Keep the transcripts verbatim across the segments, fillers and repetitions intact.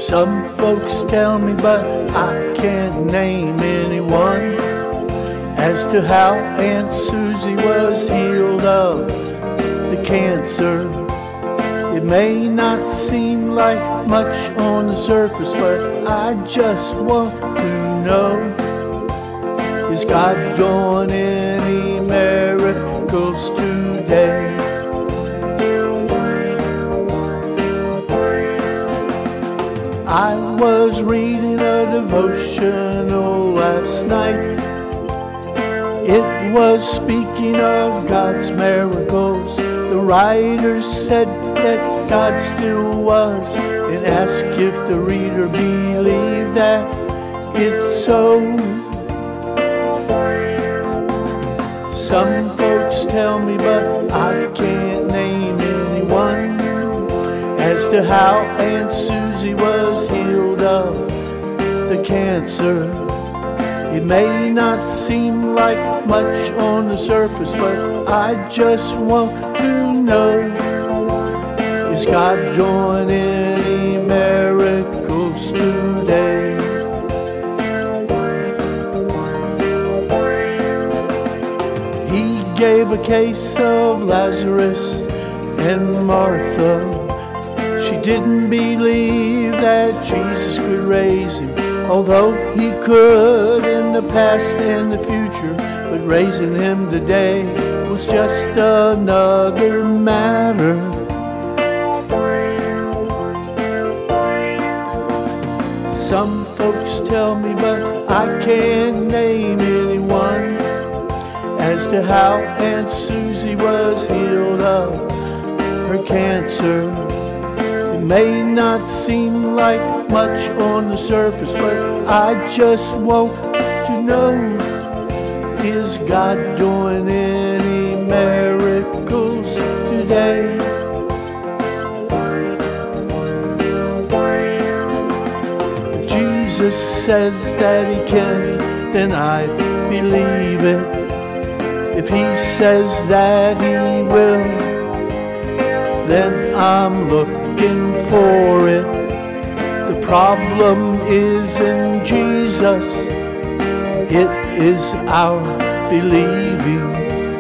Some folks tell me, but I can't name anyone, as to how Aunt Susie was healed of the cancer. It may not seem like much on the surface, but I just want to know, is God doing any miracles today? I was reading a devotional last night. It was speaking of God's miracles. The writer said that God still was, and asked if the reader believed that it's so. Some folks tell me, but I can't name anyone, as to how Aunt Susie was healed of the cancer. It may not seem like much on the surface, but I just want to know, is God doing any miracles today? He gave a case of Lazarus and Martha. She didn't believe that Jesus could raise him, although he could in the past and the future. But raising him today was just another matter. Some folks tell me, but I can't name anyone, as to how Aunt Susie was healed of her cancer. It may not seem like much on the surface, but I just want to know, is God doing any miracles today? If Jesus says that he can, then I believe it. If he says that he will, then I'm looking for it. The problem is Jesus, it is our believing.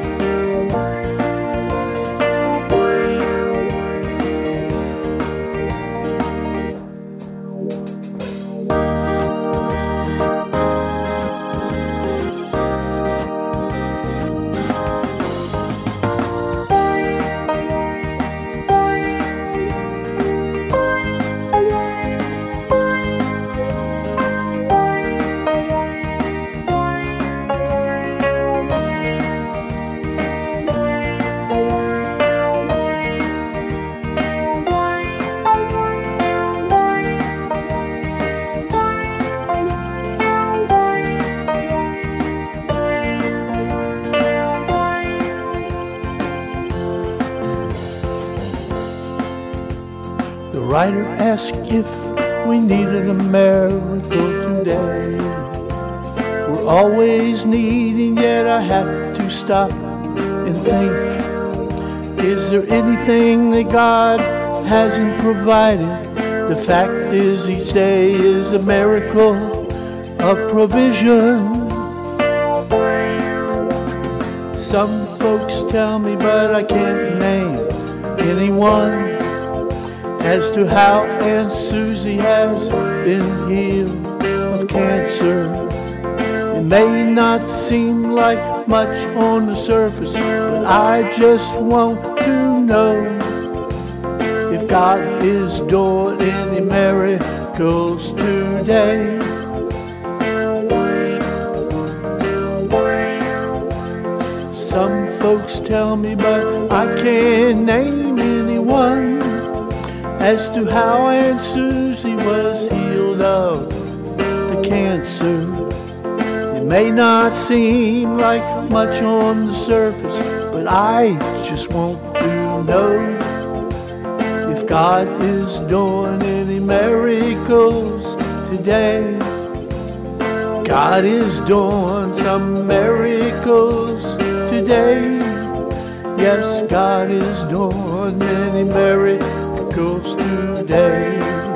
The writer asked if we needed a miracle today. We're always needing, yet I have to stop and think, is there anything that God hasn't provided? The fact is, each day is a miracle of provision. Some folks tell me, but I can't name anyone, as to how Aunt Susie has been healed of cancer. It may not seem like much on the surface, but I just want to know, if God is doing any miracles today. Some folks tell me, but I can't name anyone, as to how Aunt Susie was healed of the cancer. It may not seem like much on the surface, but I just want to know, if God is doing any miracles today. God is doing some miracles today. Yes, God is doing many miracles today.